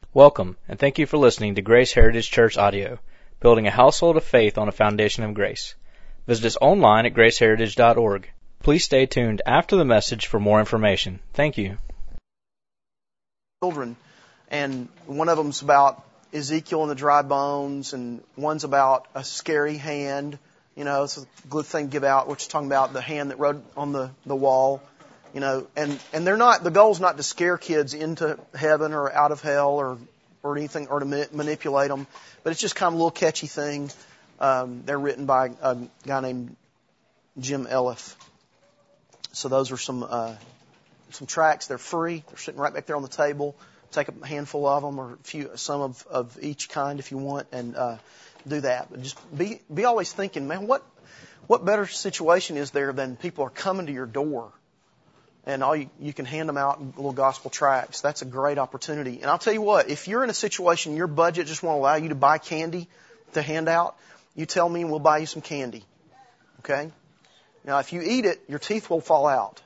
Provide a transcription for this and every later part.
Welcome, and thank you for listening to Grace Heritage Church Audio, building a household of faith on a foundation of grace. Visit us online at graceheritage.org. Please stay tuned after the message for more information. Thank you. Children, and one of them's about Ezekiel and the dry bones, and one's about a scary hand. You know, it's a good thing to give out, which is talking about the hand that wrote on the wall. You know, and they're not, the goal's not to scare kids into heaven or out of hell or anything, or to manipulate them, but it's just kind of a little catchy thing. They're written by a guy named Jim Elliff. So those are some tracks. They're free. They're sitting right back there on the table. Take a handful of them, or some of each kind if you want, and do that. But just be always thinking, man, what better situation is there than people are coming to your door? And all you can hand them out little gospel tracts. That's a great opportunity. And I'll tell you what, if you're in a situation your budget just won't allow you to buy candy to hand out, you tell me and we'll buy you some candy. Okay? Now, if you eat it, your teeth will fall out.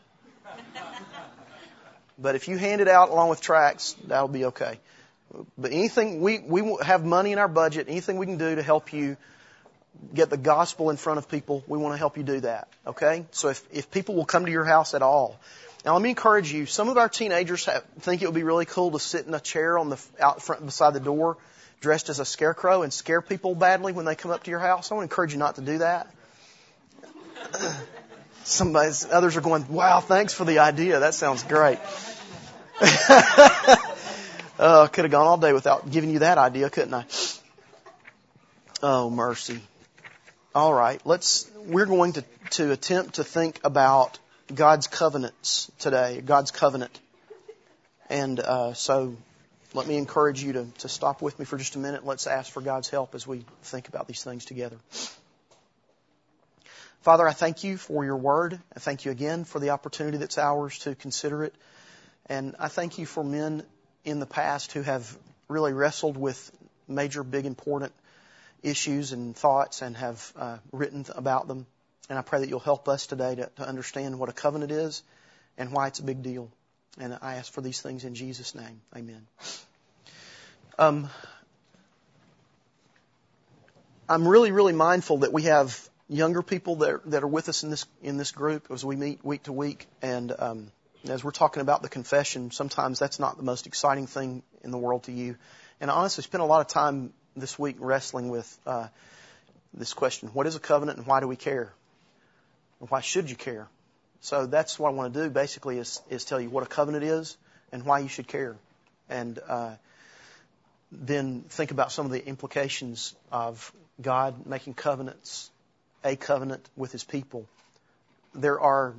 But if you hand it out along with tracts, that'll be okay. But anything, we have money in our budget, anything we can do to help you get the gospel in front of people, we want to help you do that. Okay? So if people will come to your house at all. Now, let me encourage you. Some of our teenagers think it would be really cool to sit in a chair out front beside the door, dressed as a scarecrow, and scare people badly when they come up to your house. I want to encourage you not to do that. Others are going, wow, thanks for the idea. That sounds great. I could have gone all day without giving you that idea, couldn't I? Oh, mercy. All right, we're going to attempt to think about God's covenants today, God's covenant. And so let me encourage you to stop with me for just a minute. Let's ask for God's help as we think about these things together. Father, I thank you for your word. I thank you again for the opportunity that's ours to consider it. And I thank you for men in the past who have really wrestled with major, big, important issues and thoughts and have written about them. And I pray that you'll help us today to understand what a covenant is and why it's a big deal. And I ask for these things in Jesus' name. Amen. I'm really, really mindful that we have younger people that are with us in this group as we meet week to week. And as we're talking about the confession, sometimes that's not the most exciting thing in the world to you. And I honestly spent a lot of time this week wrestling with this question: what is a covenant and why do we care? And why should you care? So that's what I want to do basically is tell you what a covenant is and why you should care. And then think about some of the implications of God making covenants, a covenant with His people. There are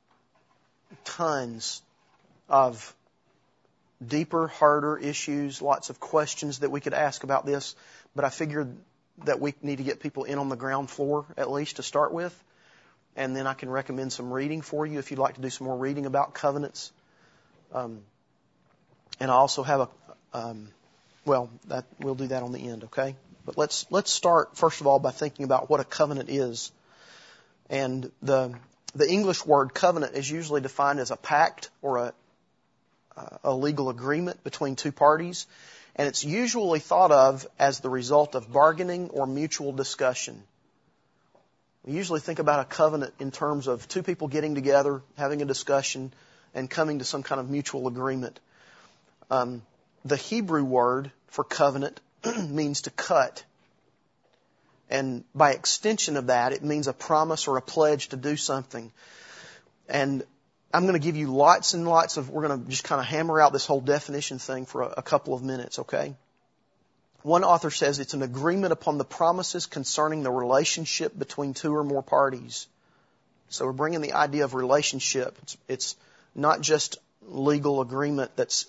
tons of deeper, harder issues, lots of questions that we could ask about this, but I figured that we need to get people in on the ground floor at least to start with, and then I can recommend some reading for you if you'd like to do some more reading about covenants. And I also have we'll do that on the end, okay? But let's start first of all by thinking about what a covenant is. And the English word covenant is usually defined as a pact or a legal agreement between two parties, and it's usually thought of as the result of bargaining or mutual discussion. We usually think about a covenant in terms of two people getting together, having a discussion, and coming to some kind of mutual agreement. The Hebrew word for covenant means to cut. And by extension of that, it means a promise or a pledge to do something. And I'm going to give you lots and lots we're going to just kind of hammer out this whole definition thing for a couple of minutes, okay? One author says it's an agreement upon the promises concerning the relationship between two or more parties. So we're bringing the idea of relationship. It's not just legal agreement that's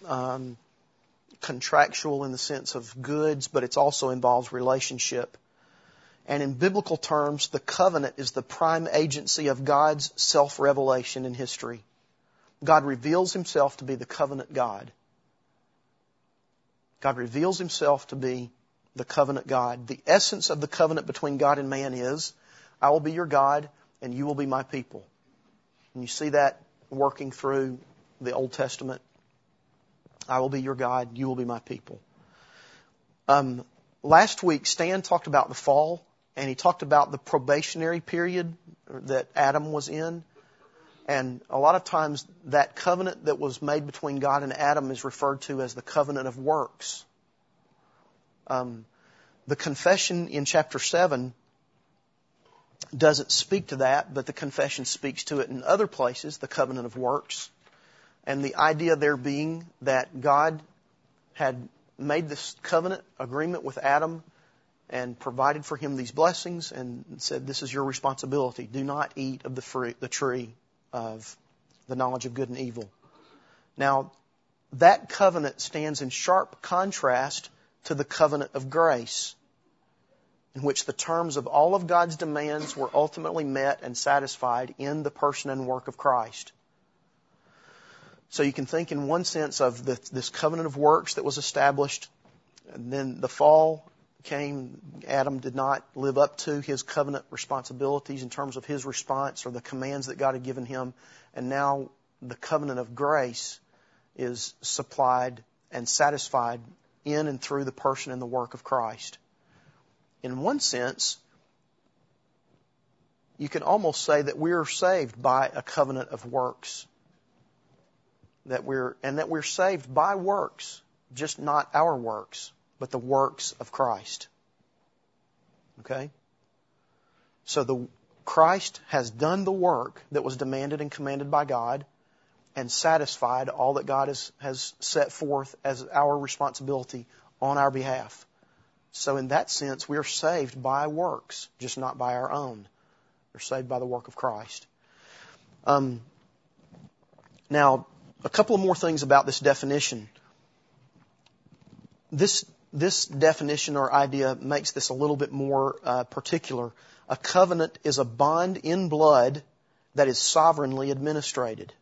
contractual in the sense of goods, but it also involves relationship. And in biblical terms, the covenant is the prime agency of God's self-revelation in history. God reveals Himself to be the covenant God. God reveals Himself to be the covenant God. The essence of the covenant between God and man is, I will be your God and you will be my people. And you see that working through the Old Testament. I will be your God. You will be my people. Last week, Stan talked about the fall, and he talked about the probationary period that Adam was in. And a lot of times that covenant that was made between God and Adam is referred to as the covenant of works. The confession in chapter 7 doesn't speak to that, but the confession speaks to it in other places, the covenant of works. And the idea there being that God had made this covenant agreement with Adam and provided for him these blessings and said, this is your responsibility. Do not eat of the tree of the knowledge of good and evil. Now, that covenant stands in sharp contrast to the covenant of grace, in which the terms of all of God's demands were ultimately met and satisfied in the person and work of Christ. So you can think in one sense of this covenant of works that was established, and then the fall came. Adam did not live up to his covenant responsibilities in terms of his response or the commands that God had given him. And now the covenant of grace is supplied and satisfied in and through the person and the work of Christ. In one sense, you can almost say that we are saved by a covenant of works. That we're saved by works, just not our works, but the works of Christ. Okay? So Christ has done the work that was demanded and commanded by God and satisfied all that God has set forth as our responsibility on our behalf. So in that sense, we are saved by works, just not by our own. We're saved by the work of Christ. Now, a couple of more things about this definition. This definition or idea makes this a little bit more particular. A covenant is a bond in blood that is sovereignly administrated.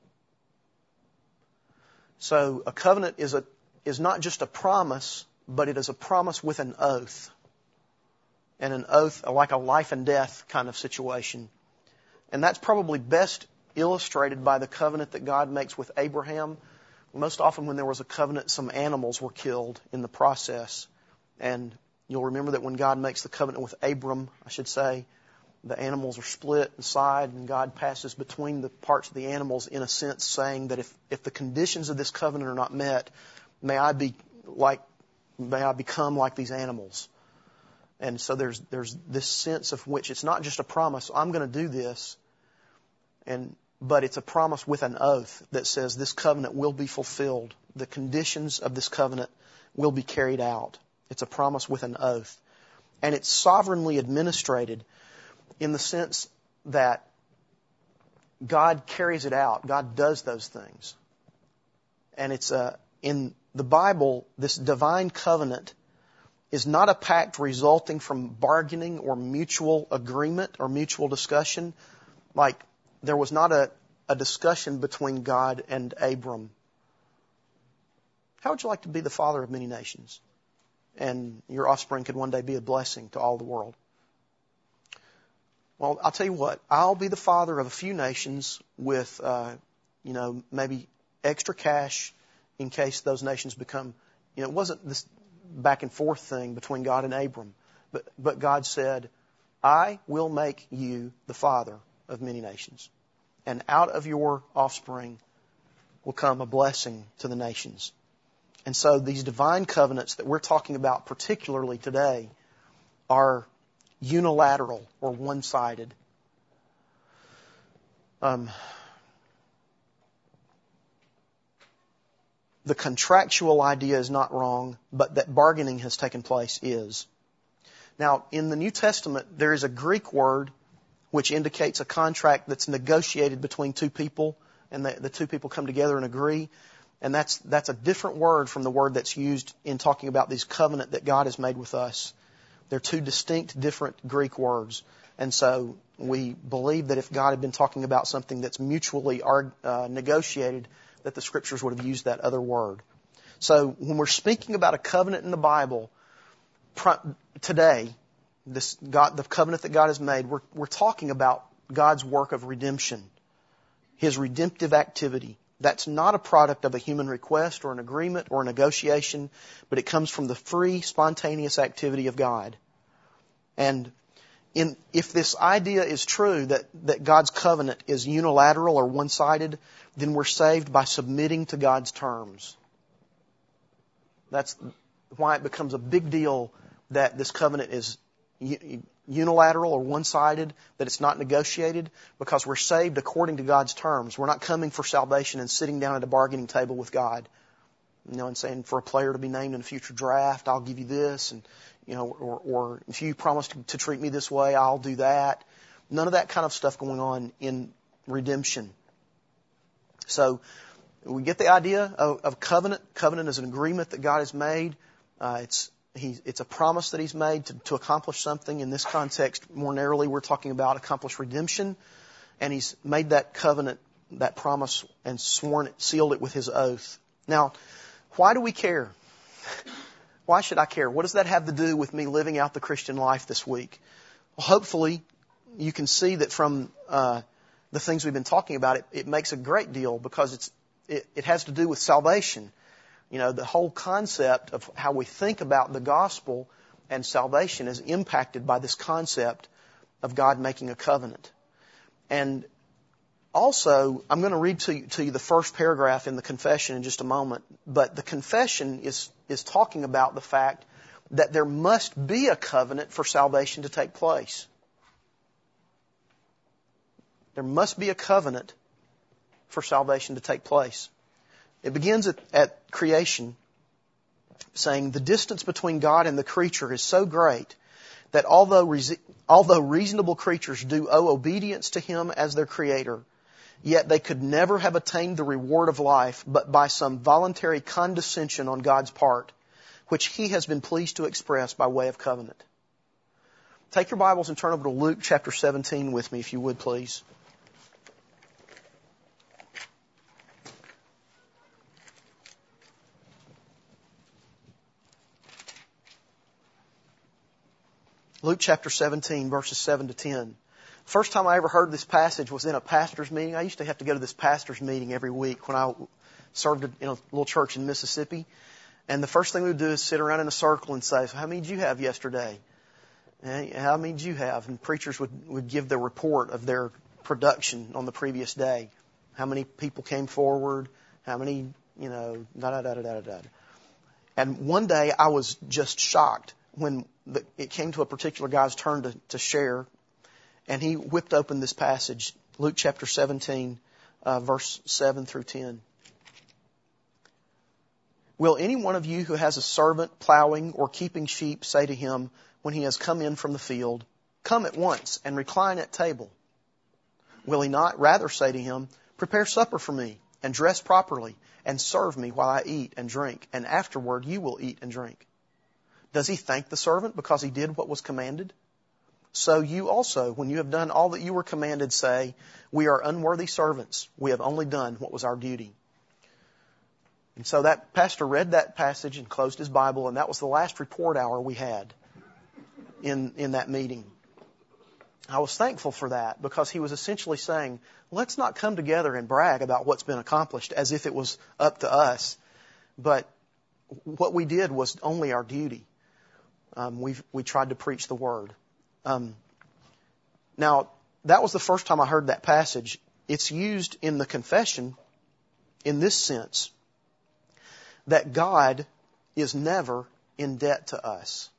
So a covenant is not just a promise, but it is a promise with an oath. And an oath like a life and death kind of situation. And that's probably best illustrated by the covenant that God makes with Abraham. Most often when there was a covenant, some animals were killed in the process. And you'll remember that when God makes the covenant with Abram, I should say, the animals are split inside and God passes between the parts of the animals in a sense saying that if the conditions of this covenant are not met, may I become like these animals. And so there's this sense of which it's not just a promise, I'm going to do this, but it's a promise with an oath that says this covenant will be fulfilled. The conditions of this covenant will be carried out. It's a promise with an oath. And it's sovereignly administrated in the sense that God carries it out. God does those things. And it's in the Bible, this divine covenant is not a pact resulting from bargaining or mutual agreement or mutual discussion. Like there was not a discussion between God and Abram. How would you like to be the father of many nations? And your offspring could one day be a blessing to all the world. Well, I'll tell you what, I'll be the father of a few nations with, maybe extra cash in case those nations become, it wasn't this back and forth thing between God and Abram. But God said, I will make you the father of many nations. And out of your offspring will come a blessing to the nations. And so these divine covenants that we're talking about particularly today are unilateral or one-sided. The contractual idea is not wrong, but that bargaining has taken place is. Now, in the New Testament, there is a Greek word which indicates a contract that's negotiated between two people, and the two people come together and agree. And that's a different word from the word that's used in talking about this covenant that God has made with us. They're two distinct, different Greek words. And so we believe that if God had been talking about something that's mutually negotiated, that the Scriptures would have used that other word. So when we're speaking about a covenant in the Bible, today, the covenant that God has made, we're talking about God's work of redemption, His redemptive activity. That's not a product of a human request or an agreement or a negotiation, but it comes from the free, spontaneous activity of God. And if this idea is true, that God's covenant is unilateral or one-sided, then we're saved by submitting to God's terms. That's why it becomes a big deal that this covenant is unilateral or one-sided, that it's not negotiated, because we're saved according to God's terms. We're not coming for salvation and sitting down at a bargaining table with God, and saying, for a player to be named in a future draft, I'll give you this, and or if you promise to treat me this way, I'll do that. None of that kind of stuff going on in redemption. So we get the idea of covenant. Covenant is an agreement that God has made. It's a promise that He's made to accomplish something. In this context, more narrowly, we're talking about accomplish redemption. And He's made that covenant, that promise, and sealed it with His oath. Now, why do we care? Why should I care? What does that have to do with me living out the Christian life this week? Well, hopefully, you can see that from the things we've been talking about, it makes a great deal, because it has to do with salvation. The whole concept of how we think about the gospel and salvation is impacted by this concept of God making a covenant. And also, I'm going to read to you the first paragraph in the confession in just a moment, but the confession is talking about the fact that there must be a covenant for salvation to take place. There must be a covenant for salvation to take place. It begins at creation, saying, the distance between God and the creature is so great that although reasonable creatures do owe obedience to Him as their Creator, yet they could never have attained the reward of life but by some voluntary condescension on God's part, which He has been pleased to express by way of covenant. Take your Bibles and turn over to Luke chapter 17 with me, if you would, please. Luke chapter 17, verses 7 to 10. First time I ever heard this passage was in a pastor's meeting. I used to have to go to this pastor's meeting every week when I served in a little church in Mississippi. And the first thing we would do is sit around in a circle and say, so how many did you have yesterday? How many did you have? And preachers would give the report of their production on the previous day. How many people came forward? How many, da-da-da-da-da-da. And one day I was just shocked when it came to a particular guy's turn to share, and he whipped open this passage, Luke chapter 17, verse 7 through 10. Will any one of you who has a servant plowing or keeping sheep say to him when he has come in from the field, come at once and recline at table? Will he not rather say to him, prepare supper for me and dress properly and serve me while I eat and drink, and afterward you will eat and drink? Does he thank the servant because he did what was commanded? So you also, when you have done all that you were commanded, say, we are unworthy servants. We have only done what was our duty. And so that pastor read that passage and closed his Bible, and that was the last report hour we had in that meeting. I was thankful for that, because he was essentially saying, let's not come together and brag about what's been accomplished as if it was up to us. But what we did was only our duty. We tried to preach the Word. Now, that was the first time I heard that passage. It's used in the confession in this sense, that God is never in debt to us.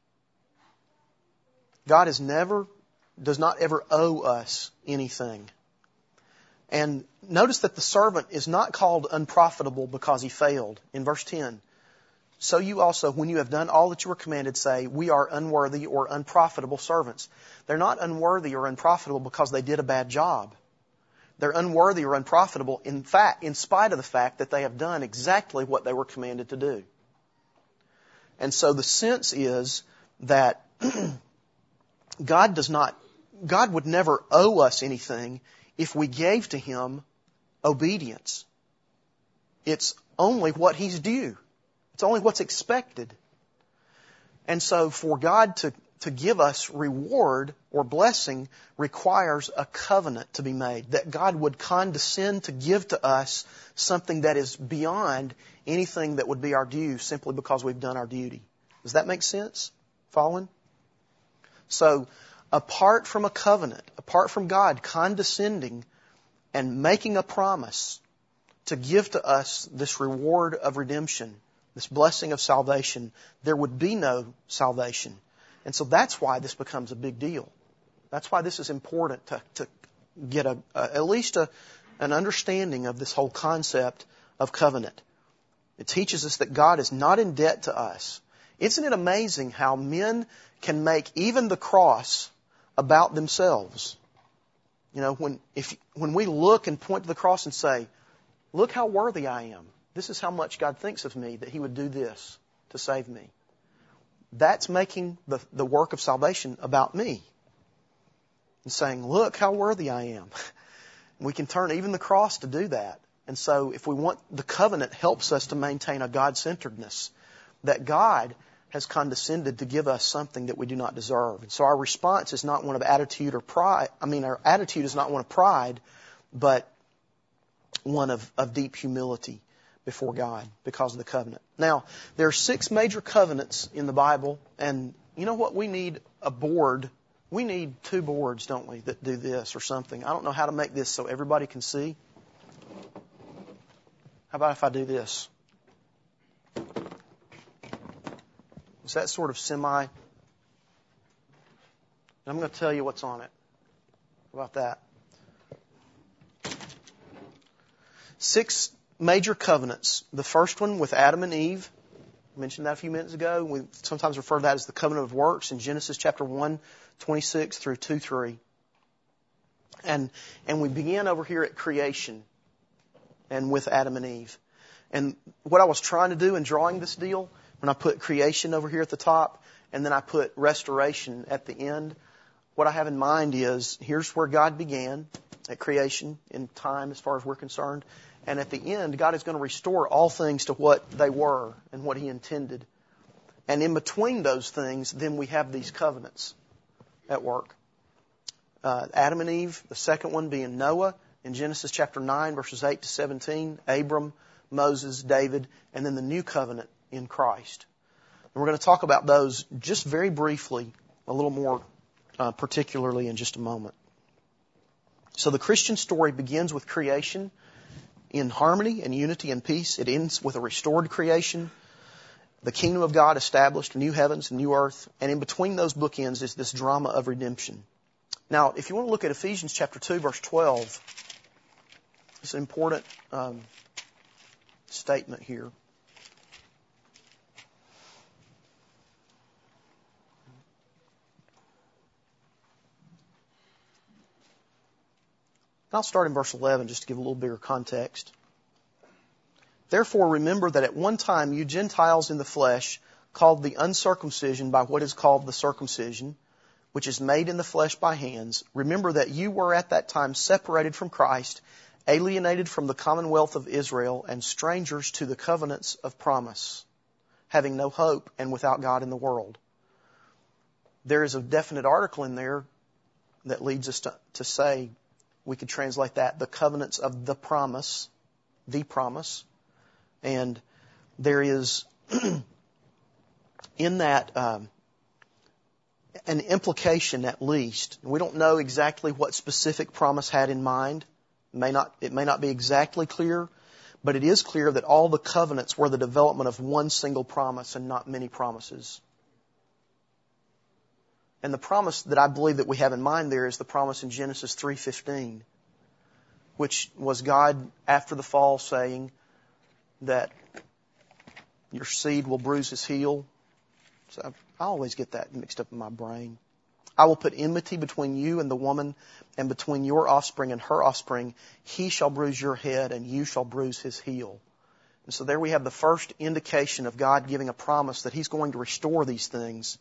God does not ever owe us anything. And notice that the servant is not called unprofitable because he failed. In verse 10, so you also, when you have done all that you were commanded, say, we are unworthy or unprofitable servants. They're not unworthy or unprofitable because they did a bad job. They're unworthy or unprofitable, in spite of the fact that they have done exactly what they were commanded to do. And so the sense is that God would never owe us anything if we gave to Him obedience. It's only what He's due. It's only what's expected. And so for God to give us reward or blessing requires a covenant to be made, that God would condescend to give to us something that is beyond anything that would be our due simply because we've done our duty. Does that make sense? Following? So, apart from a covenant, apart from God condescending and making a promise to give to us this reward of redemption, this blessing of salvation, there would be no salvation. And so that's why this becomes a big deal. That's why this is important to get at least an understanding of this whole concept of covenant. It teaches us that God is not in debt to us. Isn't it amazing how men can make even the cross about themselves? You know, when we look and point to the cross and say, look how worthy I am. This is how much God thinks of me, that He would do this to save me. That's making the work of salvation about me. And saying, look how worthy I am. We can turn even the cross to do that. And so if we want, the covenant helps us to maintain a God-centeredness. That God has condescended to give us something that we do not deserve. And so our response is not one of attitude or pride. Our attitude is not one of pride, but one of deep humility before God because of the covenant. Now, there are 6 major covenants in the Bible, and you know what? We need a board. We need 2 boards, don't we, that do this or something. I don't know how to make this so everybody can see. How about if I do this? Is that sort of semi? I'm going to tell you what's on it. How about that? 6 major covenants. The first one with Adam and Eve. I mentioned that a few minutes ago. We sometimes refer to that as the covenant of works in Genesis chapter 1:26 through 2:3. And we begin over here at creation and with Adam and Eve. And what I was trying to do in drawing this deal, when I put creation over here at the top and then I put restoration at the end, what I have in mind is here's where God began at creation in time as far as we're concerned. And at the end, God is going to restore all things to what they were and what He intended. And in between those things, then we have these covenants at work. Adam and Eve, the second one being Noah in Genesis chapter 9, verses 8 to 17, Abram, Moses, David, and then the new covenant in Christ. And we're going to talk about those just very briefly, a little more particularly in just a moment. So the Christian story begins with creation in harmony and unity and peace. It ends with a restored creation, the kingdom of God established, new heavens, new earth, and in between those bookends is this drama of redemption. Now, if you want to look at Ephesians chapter 2, verse 12, it's an important statement here. I'll start in verse 11 just to give a little bigger context. Therefore, remember that at one time you Gentiles in the flesh, called the uncircumcision by what is called the circumcision, which is made in the flesh by hands, remember that you were at that time separated from Christ, alienated from the commonwealth of Israel, and strangers to the covenants of promise, having no hope and without God in the world. There is a definite article in there that leads us to say, we could translate that, the covenants of the promise. And there is in that an implication at least. We don't know exactly what specific promise had in mind. It may not be exactly clear, but it is clear that all the covenants were the development of one single promise and not many promises. And the promise that I believe that we have in mind there is the promise in Genesis 3:15, which was God after the fall saying that your seed will bruise his heel. So I always get that mixed up in my brain. I will put enmity between you and the woman, and between your offspring and her offspring. He shall bruise your head, and you shall bruise his heel. And so there we have the first indication of God giving a promise that He's going to restore these things.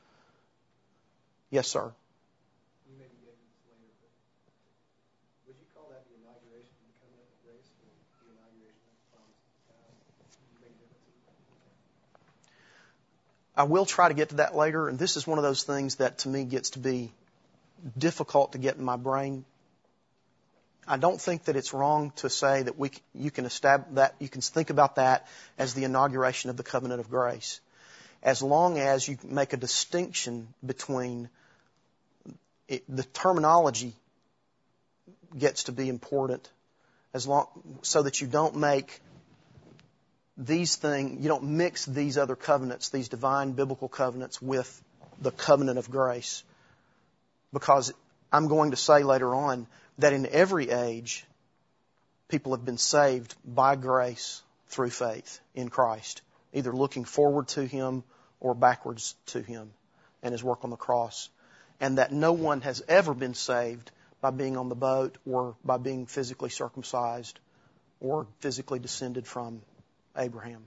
Yes, sir. You may be getting this later, but would you call that the inauguration of the covenant of grace or the inauguration of the promise? I will try to get to that later, and this is one of those things that to me gets to be difficult to get in my brain. I don't think that it's wrong to say that you can establish that, you can think about that as the inauguration of the covenant of grace, as long as you make a distinction between the terminology gets to be important, so that you don't make these things, you don't mix these other covenants, these divine biblical covenants, with the covenant of grace. Because I'm going to say later on that in every age, people have been saved by grace through faith in Christ, either looking forward to Him or backwards to Him and His work on the cross. And that no one has ever been saved by being on the boat or by being physically circumcised or physically descended from Abraham.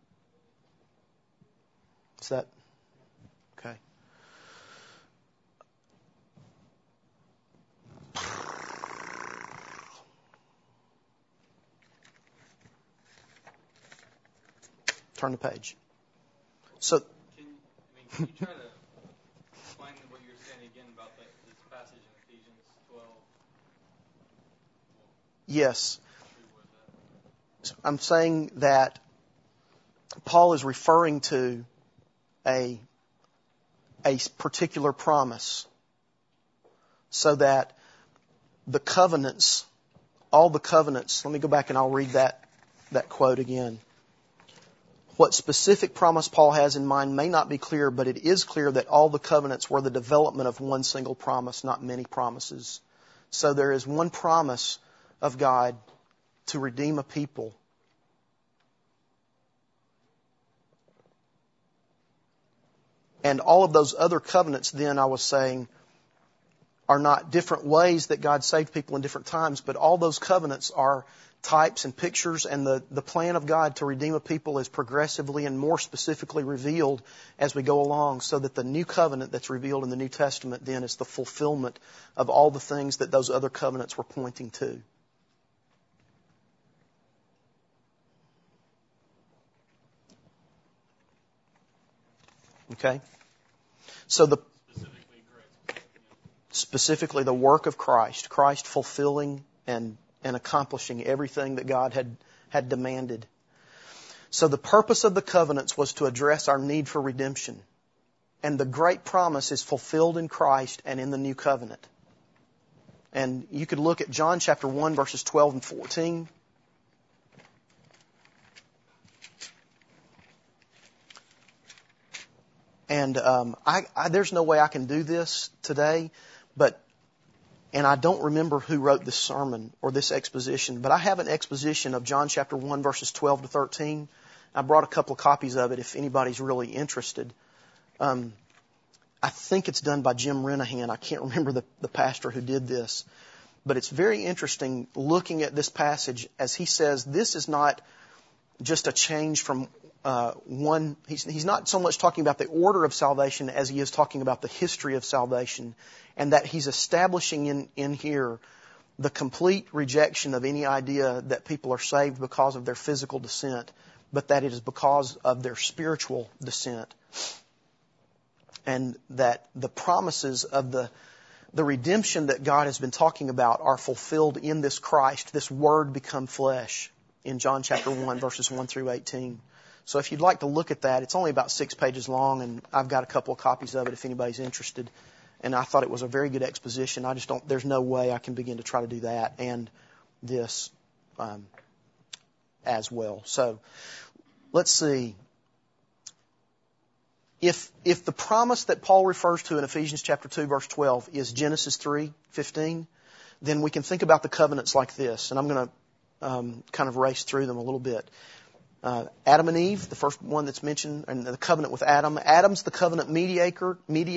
Is that okay? Turn the page. So, can you try to explain what you're saying again about this passage in Ephesians 12? Yes. I'm saying that Paul is referring to a particular promise, so that the covenants, all the covenants, let me go back and I'll read that quote again. What specific promise Paul has in mind may not be clear, but it is clear that all the covenants were the development of one single promise, not many promises. So there is one promise of God to redeem a people. And all of those other covenants, then, I was saying, are not different ways that God saved people in different times, but all those covenants are types and pictures, and the plan of God to redeem a people is progressively and more specifically revealed as we go along, so that the new covenant that's revealed in the New Testament then is the fulfillment of all the things that those other covenants were pointing to. Okay? So specifically the work of Christ fulfilling and accomplishing everything that God had demanded. So the purpose of the covenants was to address our need for redemption. And the great promise is fulfilled in Christ and in the new covenant. And you could look at John chapter 1, verses 12 and 14. And there's no way I can do this today, and I don't remember who wrote this sermon or this exposition, but I have an exposition of John chapter 1, verses 12 to 13. I brought a couple of copies of it if anybody's really interested. I think it's done by Jim Renahan. I can't remember the pastor who did this. But it's very interesting looking at this passage as he says this is not just a change from one. He's not so much talking about the order of salvation as he is talking about the history of salvation, and that he's establishing in here the complete rejection of any idea that people are saved because of their physical descent, but that it is because of their spiritual descent. And that the promises of the redemption that God has been talking about are fulfilled in this Christ, this Word become flesh, in John chapter 1, verses 1 through 18. So if you'd like to look at that, it's only about 6 pages long, and I've got a couple of copies of it if anybody's interested. And I thought it was a very good exposition. There's no way I can begin to try to do that and this as well. So let's see. If the promise that Paul refers to in Ephesians chapter 2, verse 12 is Genesis 3:15, then we can think about the covenants like this. And I'm going to kind of race through them a little bit. Adam and Eve, the first one that's mentioned, and the covenant with Adam. Adam's the covenant mediator,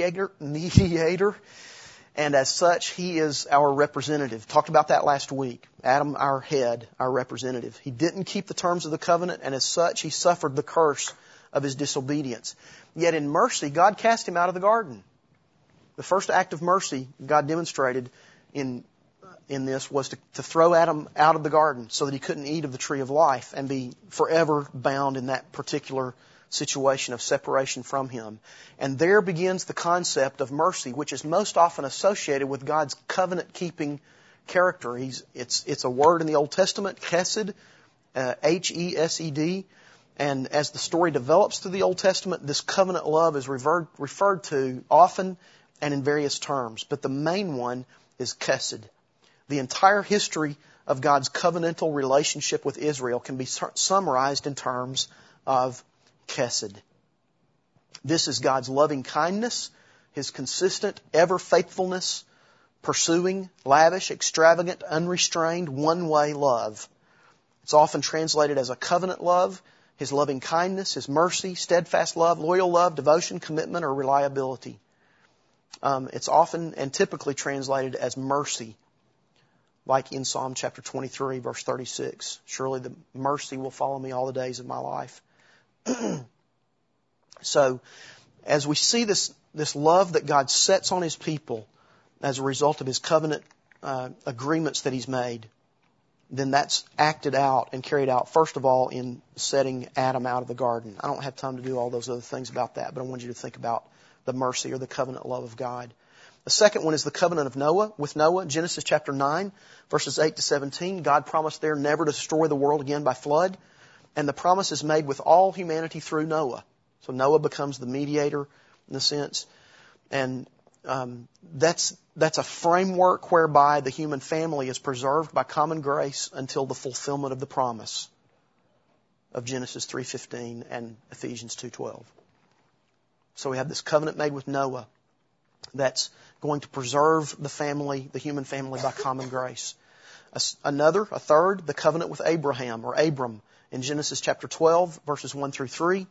and as such, he is our representative. Talked about that last week. Adam, our head, our representative. He didn't keep the terms of the covenant, and as such, he suffered the curse of his disobedience. Yet in mercy, God cast him out of the garden. The first act of mercy God demonstrated in this was to throw Adam out of the garden so that he couldn't eat of the tree of life and be forever bound in that particular situation of separation from Him. And there begins the concept of mercy, which is most often associated with God's covenant-keeping character. It's a word in the Old Testament, chesed, H-E-S-E-D. And as the story develops through the Old Testament, this covenant love is referred to often and in various terms. But the main one is chesed. The entire history of God's covenantal relationship with Israel can be summarized in terms of chesed. This is God's loving kindness, His consistent, ever faithfulness, pursuing, lavish, extravagant, unrestrained, one-way love. It's often translated as a covenant love, His loving kindness, His mercy, steadfast love, loyal love, devotion, commitment, or reliability. It's often and typically translated as mercy, like in Psalm chapter 23, verse 36. Surely the mercy will follow me all the days of my life. So, as we see this love that God sets on His people as a result of His covenant agreements that He's made, then that's acted out and carried out, first of all, in setting Adam out of the garden. I don't have time to do all those other things about that, but I want you to think about the mercy or the covenant love of God. The second one is the covenant of Noah, with Noah. Genesis chapter 9, verses 8 to 17. God promised there never to destroy the world again by flood. And the promise is made with all humanity through Noah. So Noah becomes the mediator in a sense. And that's a framework whereby the human family is preserved by common grace until the fulfillment of the promise of Genesis 3:15 and Ephesians 2:12. So we have this covenant made with Noah that's going to preserve the family, the human family, by common grace. A third, the covenant with Abraham or Abram in Genesis chapter 12, verses 1 through 3.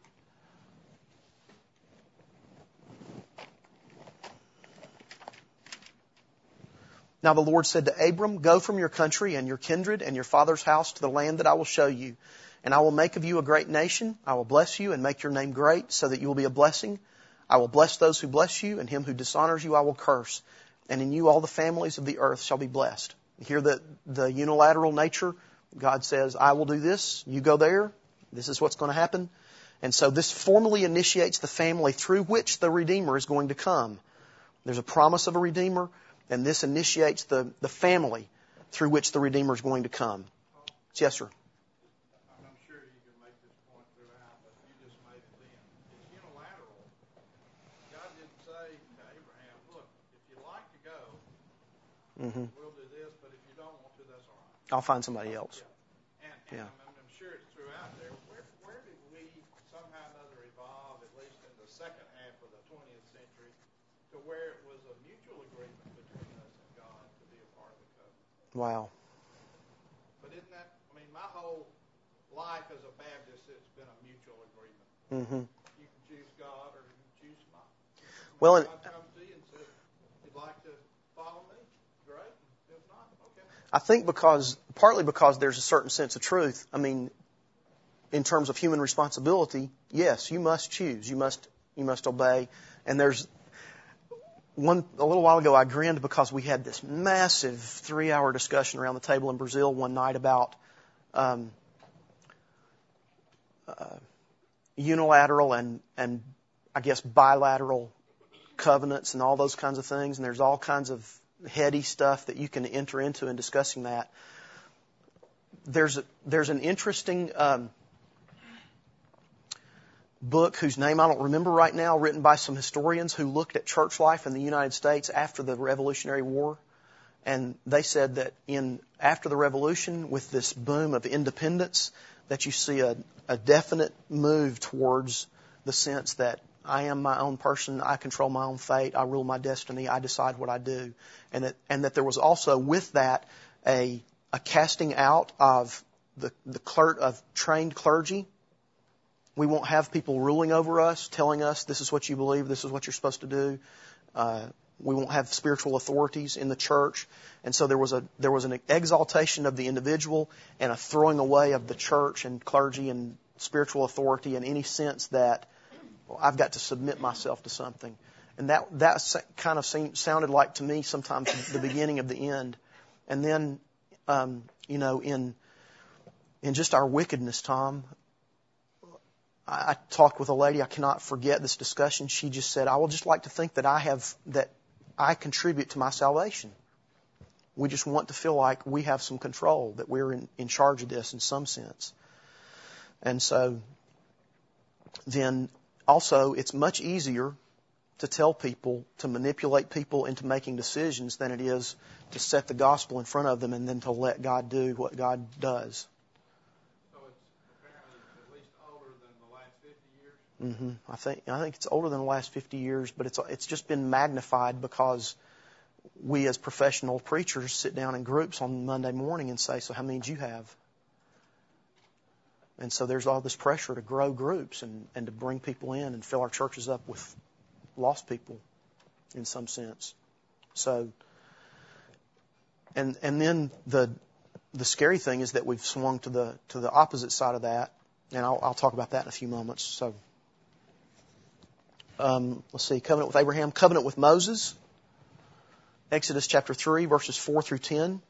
Now the Lord said to Abram, "Go from your country and your kindred and your father's house to the land that I will show you. And I will make of you a great nation. I will bless you and make your name great so that you will be a blessing. I will bless those who bless you, and him who dishonors you I will curse. And in you all the families of the earth shall be blessed." You hear the unilateral nature. God says, I will do this, you go there, this is what's going to happen. And so this formally initiates the family through which the Redeemer is going to come. There's a promise of a Redeemer, and this initiates the family through which the Redeemer is going to come. Yes, sir. I'm sure you can make this point throughout, but you just made it then. It's unilateral. God didn't say to Abraham, look, if you like to go, we'll do this, but if you don't want to, that's all right. I'll find somebody else. Yeah. And I'm sure it's throughout there. Where did we somehow or another evolve, at least in the second half of the 20th century, to where it was a mutual agreement between us and God to be a part of the covenant? Wow. But isn't that, my whole life as a Baptist, it's been a mutual agreement. Mm-hmm. You can choose God or you can choose not. Well, God comes to you and says, you'd like to follow me? Great. If not, okay. I think partly because there's a certain sense of truth. In terms of human responsibility, yes, you must choose. You must obey. And there's a little while ago I grinned because we had this massive 3-hour discussion around the table in Brazil one night about unilateral and I guess bilateral covenants and all those kinds of things. And there's all kinds of heady stuff that you can enter into in discussing that. There's an interesting book whose name I don't remember right now, written by some historians who looked at church life in the United States after the Revolutionary War. And they said that after the Revolution, with this boom of independence, that you see a definite move towards the sense that I am my own person, I control my own fate, I rule my destiny, I decide what I do. And that there was also with that a casting out of of trained clergy. We won't have people ruling over us, telling us this is what you believe, this is what you're supposed to do. We won't have spiritual authorities in the church. And so there was an exaltation of the individual and a throwing away of the church and clergy and spiritual authority in any sense that I've got to submit myself to something. And that kind of sounded like to me sometimes the beginning of the end. And then, in just our wickedness, Tom, I talked with a lady, I cannot forget this discussion. She just said, I would just like to think that I contribute to my salvation. We just want to feel like we have some control, that we're in charge of this in some sense. And so then also it's much easier to tell people, to manipulate people into making decisions than it is to set the gospel in front of them and then to let God do what God does. So it's apparently at least older than the last 50 years? I think it's older than the last 50 years, but it's just been magnified because we as professional preachers sit down in groups on Monday morning and say, so how many do you have? And so there's all this pressure to grow groups and to bring people in and fill our churches up with lost people in some sense. So, and then the scary thing is that we've swung to the opposite side of that, and I'll talk about that in a few moments. So, let's see, covenant with Abraham, covenant with Moses, Exodus chapter 3, verses 4 through 10.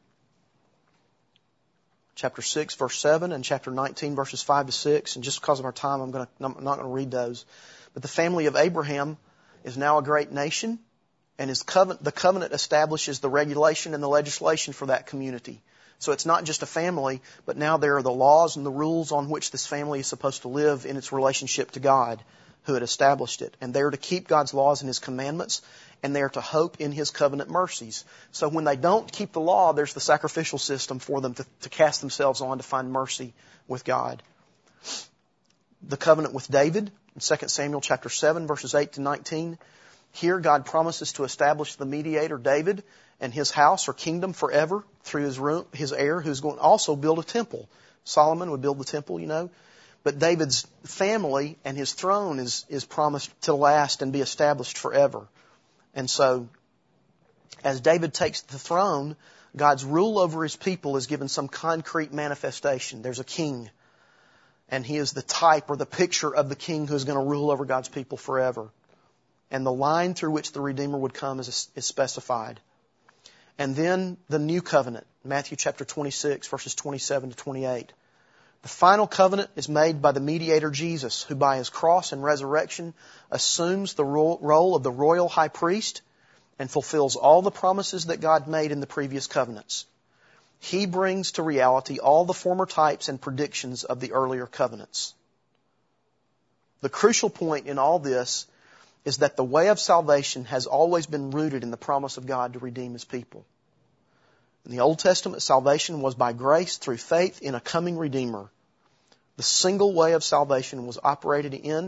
Chapter 6, verse 7, and chapter 19, verses 5 to 6. And just because of our time, I'm not going to read those. But the family of Abraham is now a great nation, and the covenant establishes the regulation and the legislation for that community. So it's not just a family, but now there are the laws and the rules on which this family is supposed to live in its relationship to God, who had established it. And they're to keep God's laws and His commandments, and they're to hope in His covenant mercies. So when they don't keep the law, there's the sacrificial system for them to cast themselves on to find mercy with God. The covenant with David, in 2 Samuel chapter 7, verses 8 to 19. Here God promises to establish the mediator David and his house or kingdom forever through his heir, who's going to also build a temple. Solomon would build the temple, you know. But David's family and his throne is promised to last and be established forever. And so, as David takes the throne, God's rule over His people is given some concrete manifestation. There's a king, and he is the type or the picture of the king who's going to rule over God's people forever. And the line through which the Redeemer would come is specified. And then the new covenant, Matthew chapter 26, verses 27 to 28. The final covenant is made by the mediator Jesus, who by His cross and resurrection assumes the role of the royal high priest and fulfills all the promises that God made in the previous covenants. He brings to reality all the former types and predictions of the earlier covenants. The crucial point in all this is that the way of salvation has always been rooted in the promise of God to redeem His people. In the Old Testament, salvation was by grace through faith in a coming Redeemer. The single way of salvation has operated in,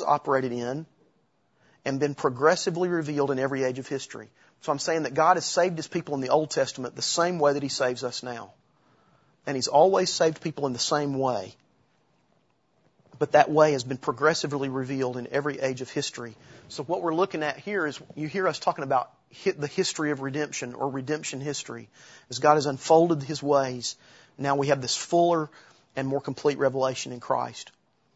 and been progressively revealed in every age of history. So I'm saying that God has saved His people in the Old Testament the same way that He saves us now. And He's always saved people in the same way. But that way has been progressively revealed in every age of history. So what we're looking at here is, you hear us talking about the history of redemption or redemption history. As God has unfolded His ways, now we have this fuller and more complete revelation in Christ.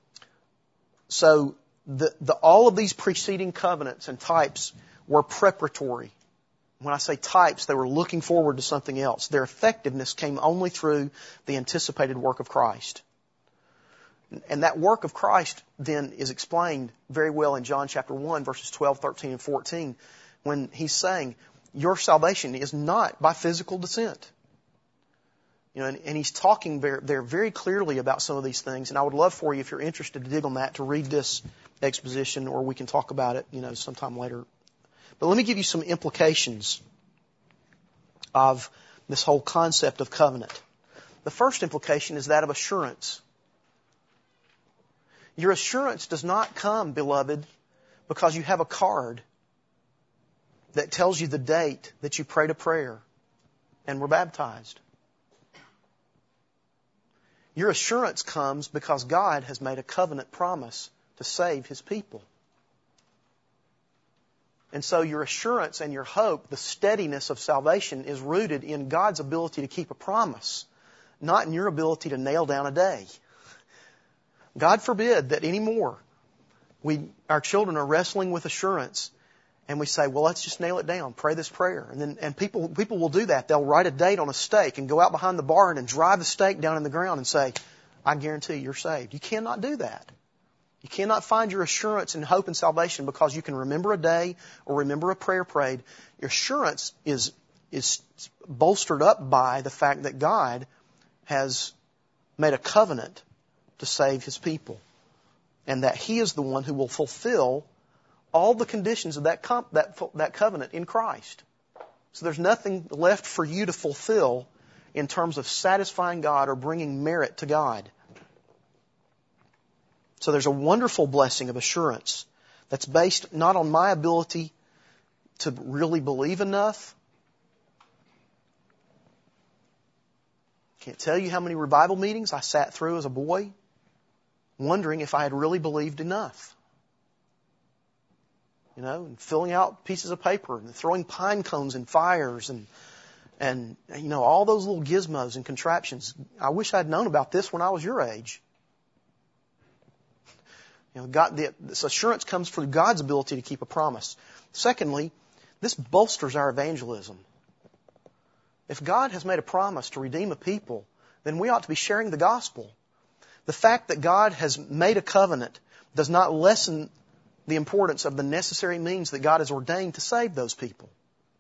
So all of these preceding covenants and types were preparatory. When I say types, they were looking forward to something else. Their effectiveness came only through the anticipated work of Christ. And that work of Christ then is explained very well in John chapter 1, verses 12, 13, and 14, when He's saying, your salvation is not by physical descent. You know, and He's talking there very clearly about some of these things. And I would love for you, if you're interested to dig on that, to read this exposition, or we can talk about it, you know, sometime later. But let me give you some implications of this whole concept of covenant. The first implication is that of assurance. Your assurance does not come, beloved, because you have a card that tells you the date that you prayed a prayer and were baptized. Your assurance comes because God has made a covenant promise to save His people. And so your assurance and your hope, the steadiness of salvation, is rooted in God's ability to keep a promise, not in your ability to nail down a day. God forbid that anymore our children are wrestling with assurance and we say, well, let's just nail it down, pray this prayer. And people will do that. They'll write a date on a stake and go out behind the barn and drive the stake down in the ground and say, I guarantee you're saved. You cannot do that. You cannot find your assurance and hope and salvation because you can remember a day or remember a prayer prayed. Your assurance is bolstered up by the fact that God has made a covenant to save His people, and that He is the one who will fulfill all the conditions of that covenant in Christ. So there's nothing left for you to fulfill in terms of satisfying God or bringing merit to God. So there's a wonderful blessing of assurance that's based not on my ability to really believe enough. Can't tell you how many revival meetings I sat through as a boy wondering if I had really believed enough. You know, and filling out pieces of paper and throwing pine cones in fires and you know, all those little gizmos and contraptions. I wish I'd known about this when I was your age. You know, this assurance comes from God's ability to keep a promise. Secondly, this bolsters our evangelism. If God has made a promise to redeem a people, then we ought to be sharing the gospel. The fact that God has made a covenant does not lessen the importance of the necessary means that God has ordained to save those people.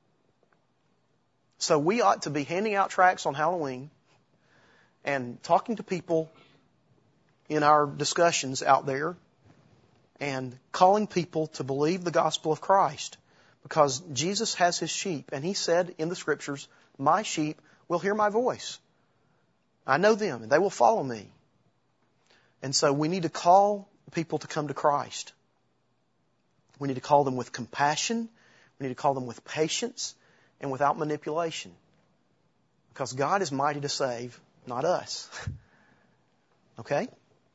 So we ought to be handing out tracts on Halloween and talking to people in our discussions out there and calling people to believe the gospel of Christ, because Jesus has His sheep, and He said in the Scriptures, "My sheep will hear my voice. I know them, and they will follow me." And so we need to call people to come to Christ. We need to call them with compassion. We need to call them with patience and without manipulation. Because God is mighty to save, not us. Okay?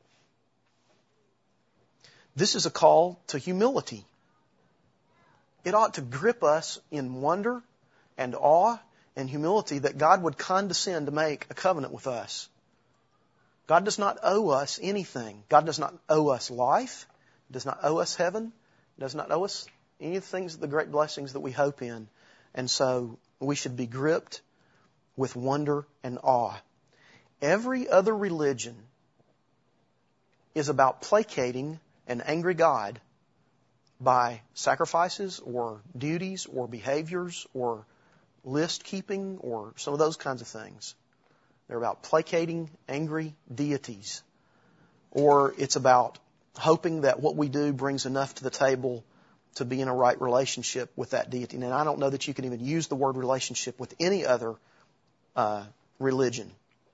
This is a call to humility. It ought to grip us in wonder and awe and humility that God would condescend to make a covenant with us. God does not owe us anything. God does not owe us life. He does not owe us heaven. He does not owe us any of the things, the great blessings that we hope in. And so we should be gripped with wonder and awe. Every other religion is about placating an angry God by sacrifices or duties or behaviors or list keeping or some of those kinds of things. They're about placating angry deities. Or it's about hoping that what we do brings enough to the table to be in a right relationship with that deity. And I don't know that you can even use the word relationship with any other religion.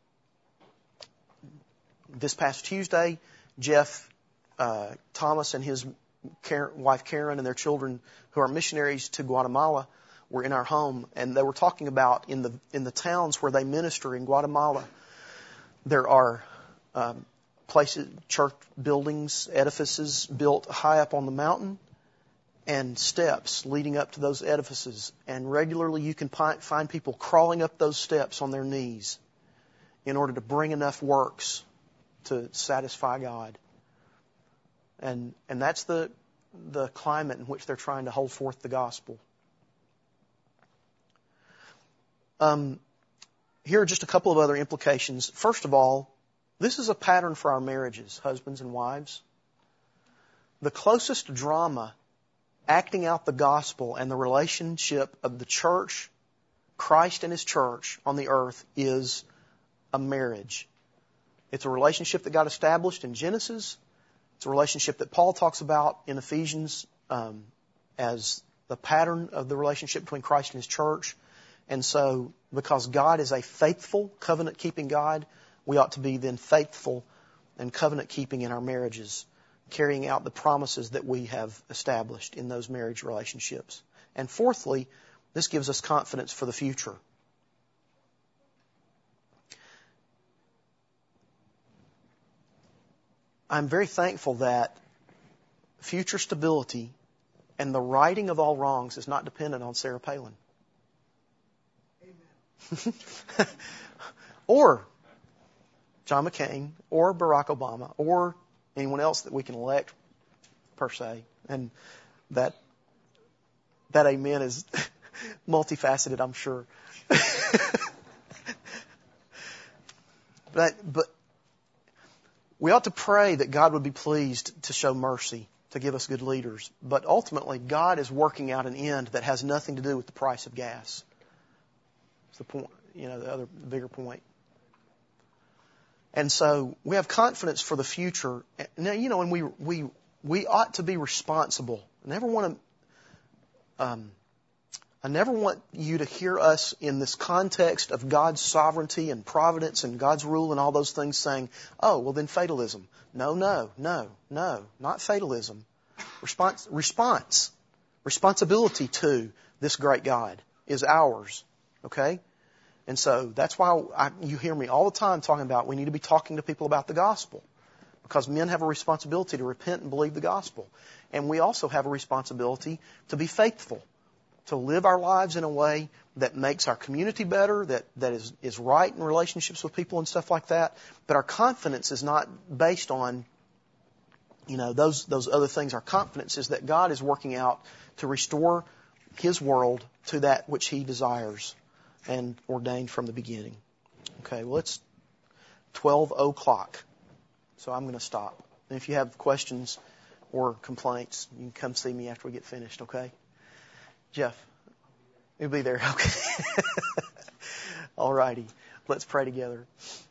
This past Tuesday, Jeff Thomas and his wife Karen and their children, who are missionaries to Guatemala, were in our home, and they were talking about in the towns where they minister in Guatemala, there are places, church buildings, edifices built high up on the mountain, and steps leading up to those edifices. And regularly you can find people crawling up those steps on their knees in order to bring enough works to satisfy God. And that's the climate in which they're trying to hold forth the gospel. Here are just a couple of other implications. First of all, this is a pattern for our marriages, husbands and wives. The closest drama acting out the gospel and the relationship of the church, Christ and His church on the earth, is a marriage. It's a relationship that got established in Genesis. It's a relationship that Paul talks about in Ephesians as the pattern of the relationship between Christ and His church. And so, because God is a faithful, covenant-keeping God, we ought to be then faithful and covenant-keeping in our marriages, carrying out the promises that we have established in those marriage relationships. And fourthly, this gives us confidence for the future. I'm very thankful that future stability and the righting of all wrongs is not dependent on Sarah Palin. Or John McCain, or Barack Obama, or anyone else that we can elect, per se. And that amen is multifaceted, I'm sure. But We ought to pray that God would be pleased to show mercy, to give us good leaders. But ultimately, God is working out an end that has nothing to do with the price of gas. It's the point, the bigger point. And so we have confidence for the future. Now, and we ought to be responsible. I never want you to hear us in this context of God's sovereignty and providence and God's rule and all those things saying, oh, well then fatalism. No, not fatalism. Responsibility to this great God is ours. Okay? And so that's why you hear me all the time talking about we need to be talking to people about the gospel. Because men have a responsibility to repent and believe the gospel. And we also have a responsibility to be faithful, to live our lives in a way that makes our community better, that is right in relationships with people and stuff like that. But our confidence is not based on, those other things. Our confidence is that God is working out to restore His world to that which He desires and ordained from the beginning. Okay, well, it's 12 o'clock. So I'm going to stop. And if you have questions or complaints, you can come see me after we get finished, okay? Jeff, you'll be there, okay? All righty. Let's pray together.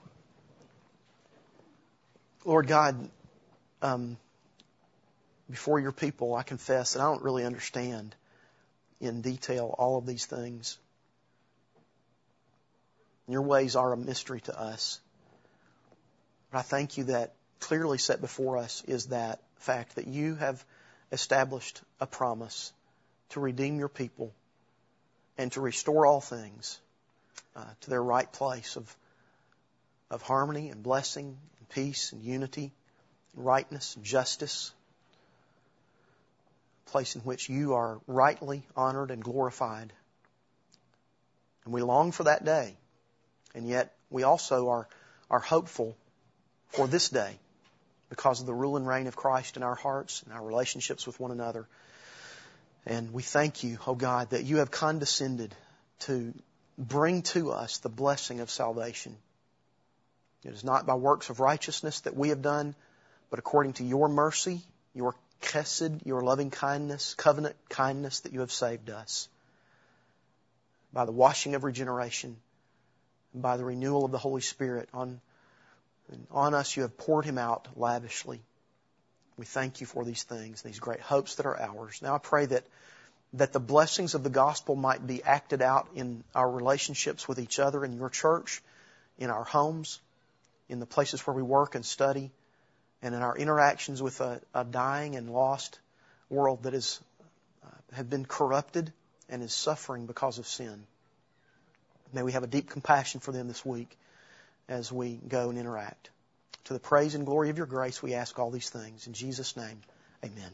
Lord God, before your people, I confess that I don't really understand in detail all of these things. Your ways are a mystery to us. But I thank you that clearly set before us is that fact that you have established a promise to redeem your people and to restore all things to their right place of harmony and blessing and peace and unity and rightness and justice. A place in which you are rightly honored and glorified. And we long for that day. And yet we also are hopeful for this day because of the rule and reign of Christ in our hearts and our relationships with one another. And we thank you, oh God, that you have condescended to bring to us the blessing of salvation. It is not by works of righteousness that we have done, but according to your mercy, your chesed, your loving kindness, covenant kindness that you have saved us. By the washing of regeneration, and by the renewal of the Holy Spirit on us you have poured Him out lavishly. We thank you for these things, these great hopes that are ours. Now I pray that the blessings of the gospel might be acted out in our relationships with each other in your church, in our homes, in the places where we work and study, and in our interactions with a dying and lost world that have been corrupted and is suffering because of sin. May we have a deep compassion for them this week as we go and interact. To the praise and glory of your grace, we ask all these things. In Jesus' name, amen.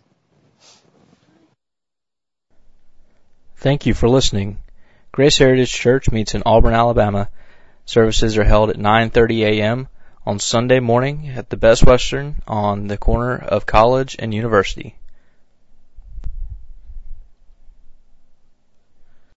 Thank you for listening. Grace Heritage Church meets in Auburn, Alabama. Services are held at 9:30 a.m. on Sunday morning at the Best Western on the corner of College and University.